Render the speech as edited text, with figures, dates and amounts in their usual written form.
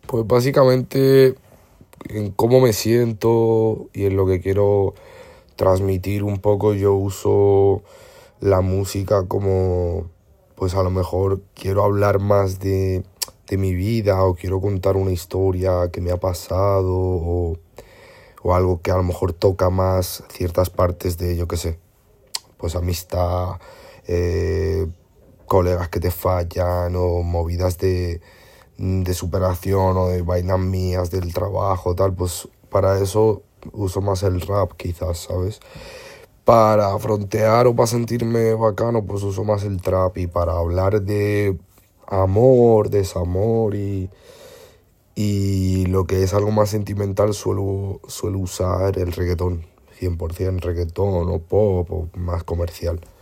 Pues básicamente en cómo me siento y en lo que quiero transmitir un poco, yo uso la música como, pues a lo mejor quiero hablar más de mi vida o quiero contar una historia que me ha pasado o algo que a lo mejor toca más ciertas partes de, yo qué sé, pues amistad, eh, colegas que te fallan o movidas de superación o de vainas mías del trabajo, tal, pues para eso uso más el rap quizás, ¿sabes? Para frontear o para sentirme bacano, pues uso más el trap y para hablar de amor, desamor y lo que es algo más sentimental suelo usar el reggaetón, 100% reggaetón o pop o más comercial.